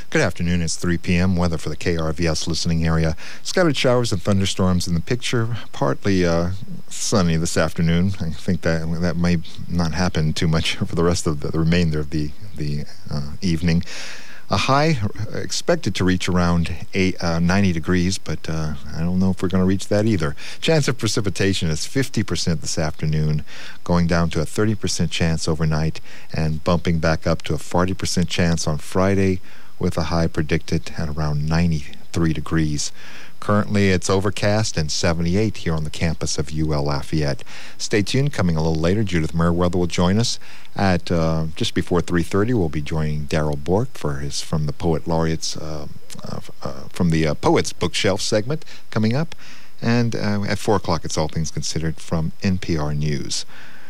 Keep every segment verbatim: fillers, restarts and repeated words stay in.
Good afternoon. It's three p.m. Weather for the K R V S listening area. Scattered showers and thunderstorms in the picture. Partly uh, sunny this afternoon. I think that that may not happen too much for the rest of the, the remainder of the, the uh, evening. A high expected to reach around eight, uh, ninety degrees, but uh, I don't know if we're going to reach that either. Chance of precipitation is fifty percent this afternoon, going down to a thirty percent chance overnight, and bumping back up to a forty percent chance on Friday, with a high predicted at around ninety-three degrees. Currently, it's overcast and seventy-eight here on the campus of U L Lafayette. Stay tuned. Coming a little later, Judith Merriweather will join us at uh, just before three thirty. We'll be joining Daryl Bork for his From the Poet Laureates, uh, uh, uh, from the uh, Poets Bookshelf segment coming up. And uh, at four o'clock, it's All Things Considered from N P R News.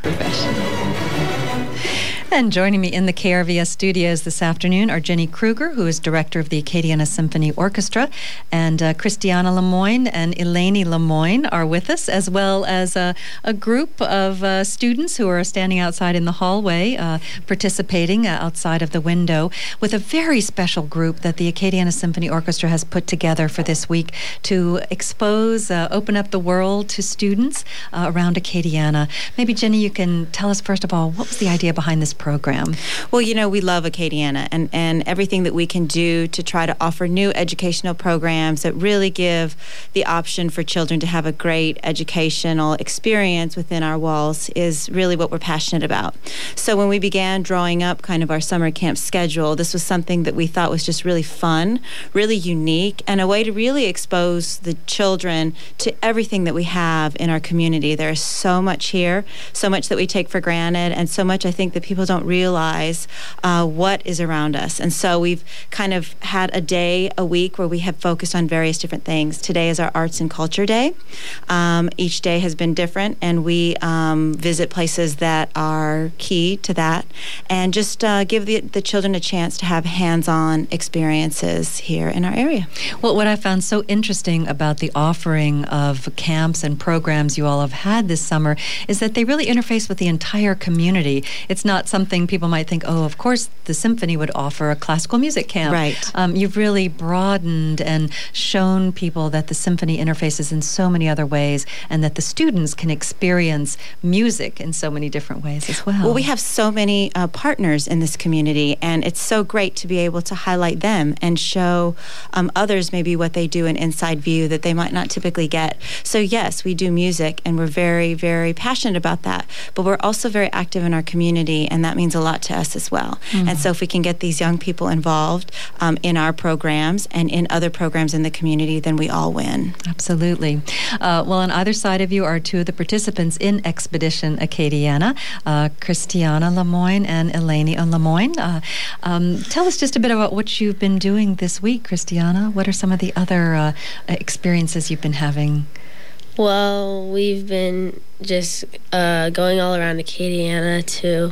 And joining me in the K R V S studios this afternoon are Jenny Kruger, who is director of the Acadiana Symphony Orchestra, and uh, Christiana Lemoyne and Eleni Lemoyne are with us, as well as uh, a group of uh, students who are standing outside in the hallway, uh, participating uh, outside of the window, with a very special group that the Acadiana Symphony Orchestra has put together for this week to expose, uh, open up the world to students uh, around Acadiana. Maybe, Jenny, you can tell us, first of all, what was the idea behind this program? Well, you know, we love Acadiana, and, and everything that we can do to try to offer new educational programs that really give the option for children to have a great educational experience within our walls is really what we're passionate about. So when we began drawing up kind of our summer camp schedule, this was something that we thought was just really fun, really unique, and a way to really expose the children to everything that we have in our community. There is so much here, so much that we take for granted, and so much I think that people don't realize uh, what is around us. And so we've kind of had a day a week where we have focused on various different things. Today is our Arts and Culture Day. Um, each day has been different, and we um, visit places that are key to that, and just uh, give the, the children a chance to have hands-on experiences here in our area. Well, what I found so interesting about the offering of camps and programs you all have had this summer is that they really interface with the entire community. It's not something people might think, oh, of course the symphony would offer a classical music camp. Right. Um, you've really broadened and shown people that the symphony interfaces in so many other ways, and that the students can experience music in so many different ways as well. Well, we have so many uh, partners in this community, and it's so great to be able to highlight them and show um, others maybe what they do, an inside view that they might not typically get. So yes, we do music, and we're very, very passionate about that, but we're also very active in our community, and that means a lot to us as well. Mm-hmm. And so if we can get these young people involved um, in our programs and in other programs in the community, then we all win. Absolutely. Uh, well, on either side of you are two of the participants in Expedition Acadiana, uh, Christiana Lemoyne and Eleni Lemoyne. Uh, um, tell us just a bit about what you've been doing this week, Christiana. What are some of the other uh, experiences you've been having? Well, we've been just uh, going all around Acadiana to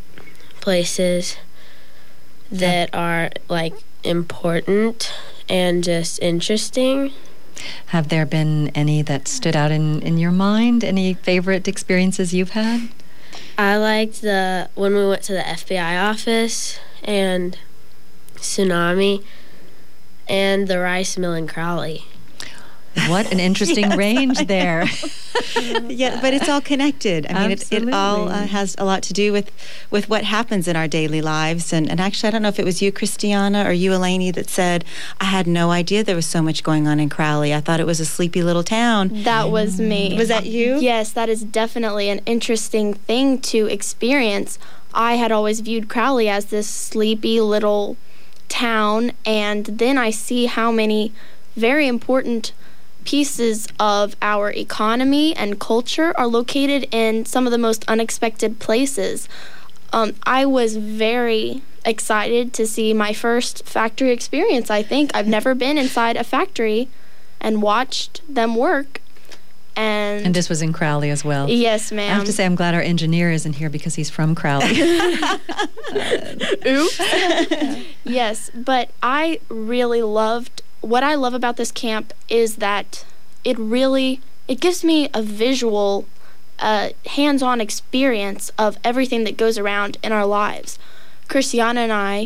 places that are, like, important and just interesting. Have there been any that stood out in, in your mind? Any favorite experiences you've had? I liked the when we went to the F B I office and Tsunami and the rice mill in Crowley. What an interesting Yes, range I there. Yeah, but it's all connected. I mean, it, it all uh, has a lot to do with, with what happens in our daily lives. And, and actually, I don't know if it was you, Christiana, or you, Eleni, that said, I had no idea there was so much going on in Crowley. I thought it was a sleepy little town. That was me. Was that you? Yes, that is definitely an interesting thing to experience. I had always viewed Crowley as this sleepy little town, and then I see how many very important pieces of our economy and culture are located in some of the most unexpected places. Um, I was very excited to see my first factory experience, I think. I've never been inside a factory and watched them work. And, and this was in Crowley as well. Yes, ma'am. I have to say I'm glad our engineer isn't here because he's from Crowley. uh, Oops. Yes, but I really loved what I love about this camp is that it really, it gives me a visual, uh, hands-on experience of everything that goes around in our lives. Christiana and I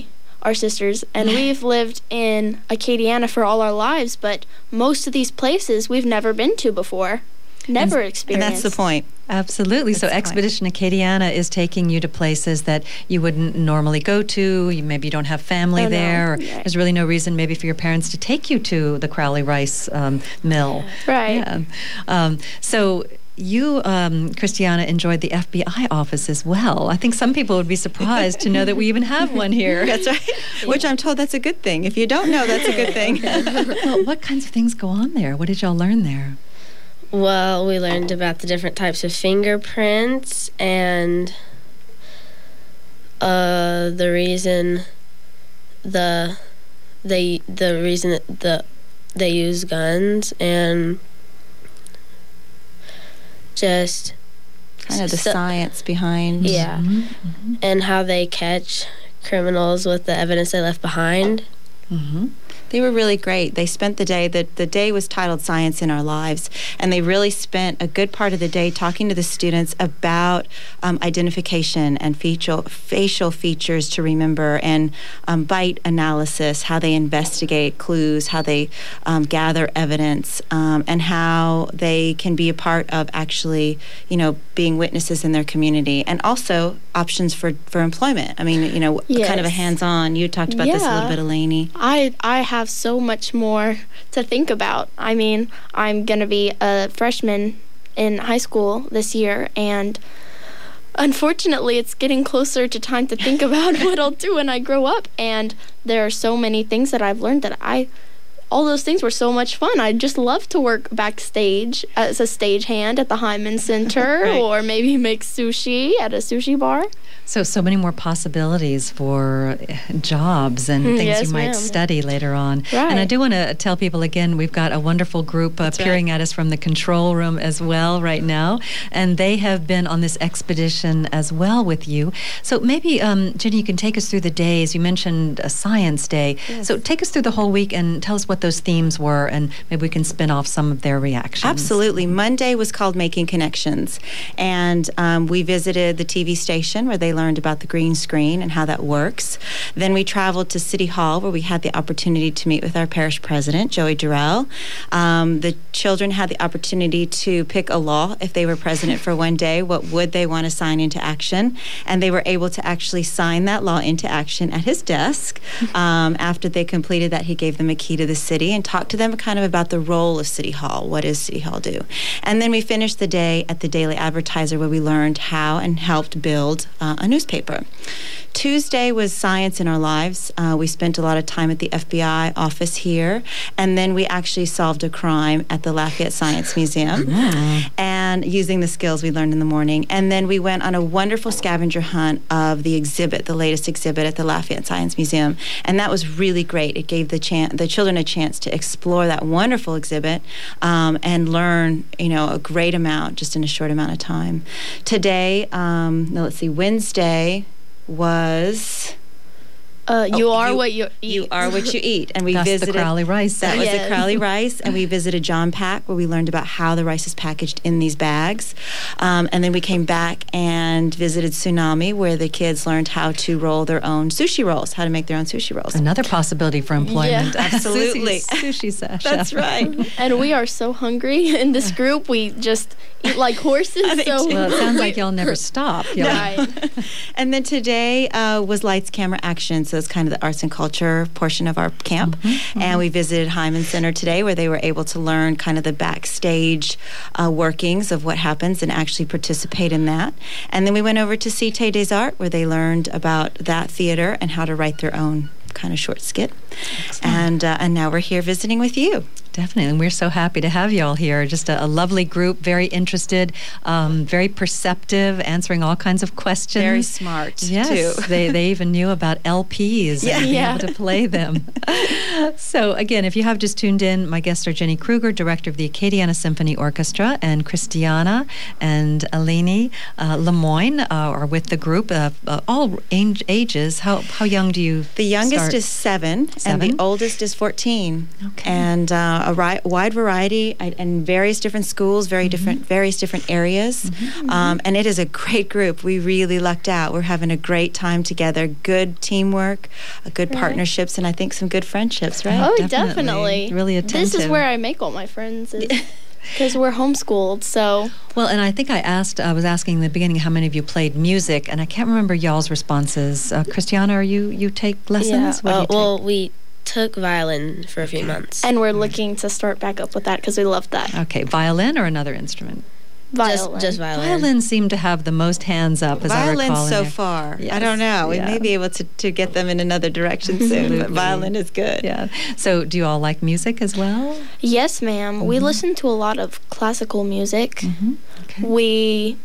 our sisters, and we've lived in Acadiana for all our lives, but most of these places we've never been to before. Never and, experienced. And that's the point. Absolutely. That's so Expedition Acadiana is taking you to places that you wouldn't normally go to. You, maybe you don't have family Oh, no. there. Or Right. There's really no reason maybe for your parents to take you to the Crowley Rice um, Mill. Right. Yeah. Um, so you, um, Christiana, enjoyed the F B I office as well. I think some people would be surprised to know that we even have one here. That's right. Which I'm told that's a good thing. If you don't know, that's a good thing. Well, what kinds of things go on there? What did y'all learn there? Well, we learned about the different types of fingerprints and uh, the reason the they the reason that the they use guns and just Kind of the so- science behind. yeah, and how they catch criminals with the evidence they left behind. Mm-hmm. They were really great. They spent the day, the, the day was titled Science in Our Lives, and they really spent a good part of the day talking to the students about um, identification and facial, facial features to remember, and um, bite analysis, how they investigate clues, how they um, gather evidence, um, and how they can be a part of actually, you know, being witnesses in their community, and also options for, for employment. I mean, you know, kind of a Yes. hands-on. You talked about this a little Yeah. bit, Elaine. I I have so much more to think about. I mean, I'm going to be a freshman in high school this year, and unfortunately, it's getting closer to time to think about what I'll do when I grow up. And there are so many things that I've learned that I, all those things were so much fun. I'd just love to work backstage as a stagehand at the Hyman Center, Right. or maybe make sushi at a sushi bar. So, so many more possibilities for uh, jobs and Mm, things yes, you might ma'am. study later on. And I Right. do want to tell people again, we've got a wonderful group uh, That's peering right. at us from the control room as well right now. And they have been on this expedition as well with you. So maybe, um, Jenny, you can take us through the days. You mentioned a science day. Yes. So take us through the whole week and tell us what those themes were, and maybe we can spin off some of their reactions. Absolutely. Monday was called Making Connections, and um, we visited the T V station where they learned about the green screen and how that works. Then we traveled to City Hall where we had the opportunity to meet with our parish president, Joey Durrell. Um, the children had the opportunity to pick a law if they were president for one day. What would they want to sign into action? And they were able to actually sign that law into action at his desk. Um, after they completed that, he gave them a key to the city and talked to them kind of about the role of City Hall. What does City Hall do? And then we finished the day at the Daily Advertiser where we learned how and helped build uh, a newspaper. Tuesday was Science in Our Lives. Uh, we spent a lot of time at the F B I office here, and then we actually solved a crime at the Lafayette Science Museum, and using the skills we learned in the morning. And then we went on a wonderful scavenger hunt of the exhibit, the latest exhibit at the Lafayette Science Museum, and that was really great. It gave the chan- the children a chance to explore that wonderful exhibit um, and learn, you know, a great amount just in a short amount of time. Today, um, now let's see, Wednesday was Uh, you Oh, are you- what you eat. You Are What You Eat, and we That's visited the Crowley Rice. That was Yes. the Crowley Rice, and we visited John Pack, where we learned about how the rice is packaged in these bags. Um, and then we came back and visited Tsunami, where the kids learned how to roll their own sushi rolls, how to make their own sushi rolls. Another possibility for employment. Yeah. Absolutely. Sushi, sushi chef. That's right. And we are so hungry in this group. We just eat like horses. I think So too. Well, it sounds like y'all never stop. Y'all- Right. And then today uh, was Lights, Camera, Action. So it's kind of the arts and culture portion of our camp. And we visited Hyman Center today, where they were able to learn kind of the backstage uh, workings of what happens and actually participate in that. And then we went over to Cité des Arts, where they learned about that theater and how to write their own kind of short skit. And uh, and now we're here visiting with you. Definitely, and we're so happy to have you all here. Just a, a lovely group, very interested, um, very perceptive, answering all kinds of questions. Very smart, yes, too. they they even knew about L Ps Yeah. and being Yeah. able to play them. So again, if you have just tuned in, my guests are Jenny Kruger, director of the Acadiana Symphony Orchestra, and Christiana and Eleni uh, Lemoyne uh, are with the group. Uh, uh, all age, ages. How how young do you? The youngest start? is seven, Seven? and the oldest is fourteen. Okay. And uh, a ri- wide variety I- and various different schools, very different, various different areas. Um, and it is a great group. We really lucked out. We're having a great time together. Good teamwork. network, uh, good Right. partnerships, and I think some good friendships, right? Oh, definitely. definitely. Really This is attentive. where I make all my friends, because we're homeschooled. So Well, and I think I asked, I was asking in the beginning how many of you played music, and I can't remember y'all's responses. Uh, Christiana, are you, you take lessons? Yeah. What do Uh, you well, we took violin for a few months. and we're looking to start back up with that because we love that. take? Okay, violin or another instrument? Violin. Just, just violin. Violin seemed to have the most hands up, as I recall. Violin in so there. far. Yes, I don't know. We yeah. may be able to, to get them in another direction soon, but Absolutely. violin is good. Yeah. So, do you all like music as well? Yes, ma'am. We Mhm. listen to a lot of classical music. Mm-hmm. Okay. We,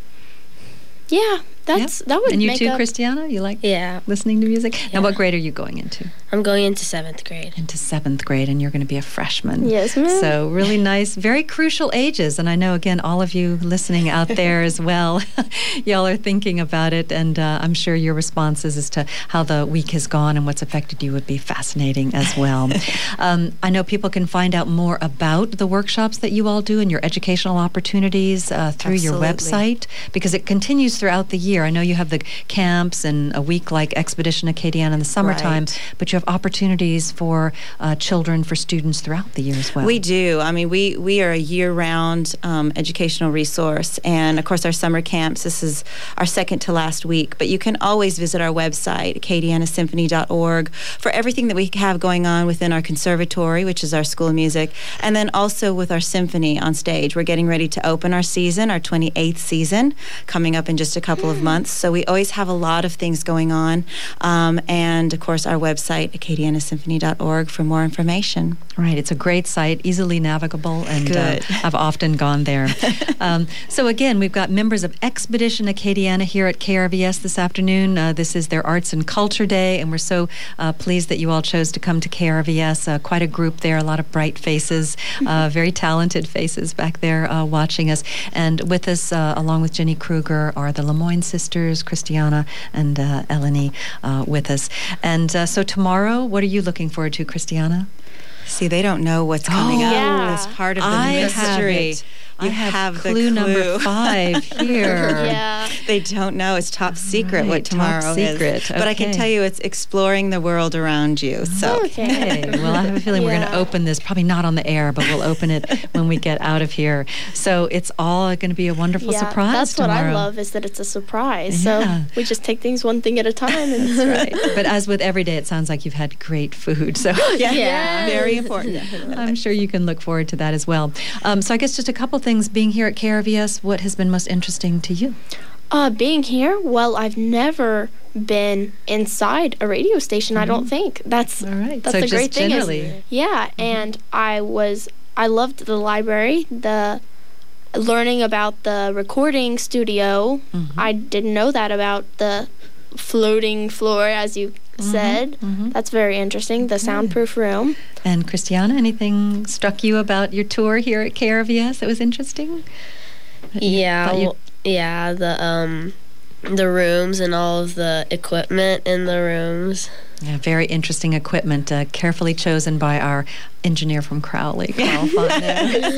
yeah, that's Yep. that would And you make too, up. Christiana? You like Yeah. listening to music? Yeah. And what grade are you going into? I'm going into seventh grade. Into seventh grade, and you're going to be a freshman. Yes, ma'am. So really nice, very crucial ages. And I know, again, all of you listening out there as well, y'all are thinking about it. And uh, I'm sure your responses as to how the week has gone and what's affected you would be fascinating as well. um, I know people can find out more about the workshops that you all do and your educational opportunities uh, through your Absolutely. website, because it continues throughout the year. I know you have the camps and a week like Expedition Acadiana in the summertime, Right. but you have opportunities for uh, children, for students throughout the year as well. We do. I mean, we, we are a year-round um, educational resource. And, of course, our summer camps, this is our second to last week. But you can always visit our website, acadiana symphony dot org, for everything that we have going on within our conservatory, which is our school of music, and then also with our symphony on stage. We're getting ready to open our season, our twenty-eighth season, coming up in just a couple of months. So we always have a lot of things going on. Um, and, of course, our website, acadiana symphony dot org, for more information. Right, it's a great site, easily navigable, and uh, Good. I've often gone there. um, so again, we've got members of Expedition Acadiana here at K R V S this afternoon. Uh, this is their Arts and Culture Day, and we're so uh, pleased that you all chose to come to K R V S. Uh, quite a group there, a lot of bright faces, uh, very talented faces back there uh, watching us. And with us, uh, along with Jenny Kruger, are the Lemoyne sisters, Christiana and uh, Eleni, uh, with us. And uh, so tomorrow, what are you looking forward to, Christiana? See, they don't know what's coming Oh, up. yeah. It's part of the I have mystery. it. You I have, have the clue, clue. number five here. Yeah. They don't know. It's top secret Right, what top tomorrow secret. is. But I can Okay. tell you it's exploring the world around you. So Okay. Well, I have a feeling we're going to Yeah. open this, probably not on the air, but we'll open it when we get out of here. So it's all going to be a wonderful Yeah, surprise that's what tomorrow. I love is that it's a surprise. Yeah. So we just take things one thing at a time. And Right. But as with every day, it sounds like you've had great food. So yeah, Yes. very important. I'm sure you can look forward to that as well. Um, so I guess just a couple things. Being here at K R V S, what has been most interesting to you? Uh, being here, well, I've never been inside a radio station. I don't think that's All right. that's so the just great thing. Is, generally. yeah, and I was I loved the library, the learning about the recording studio. Mhm. I didn't know that about the floating floor, as you said. mhm. That's very interesting. The soundproof room. And Christiana, anything struck you about your tour here at K R V S that was interesting? That you Yeah, thought you- well, yeah, the um, the rooms and all of the equipment in the rooms. Yeah, very interesting equipment, uh, carefully chosen by our engineer from Crowley, Carl Fontenot.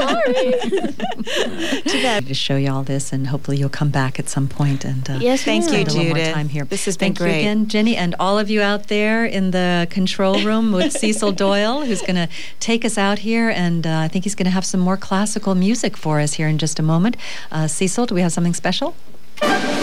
Sorry. To show you all this, and hopefully you'll come back at some point and uh, Yes, Thank ma'am. you, spend a little more Judith. time here. This has been Thank you great. again, Jenny, and all of you out there in the control room with Cecil Doyle, who's going to take us out here, and uh, I think he's going to have some more classical music for us here in just a moment. Uh, Cecil, do we have something special?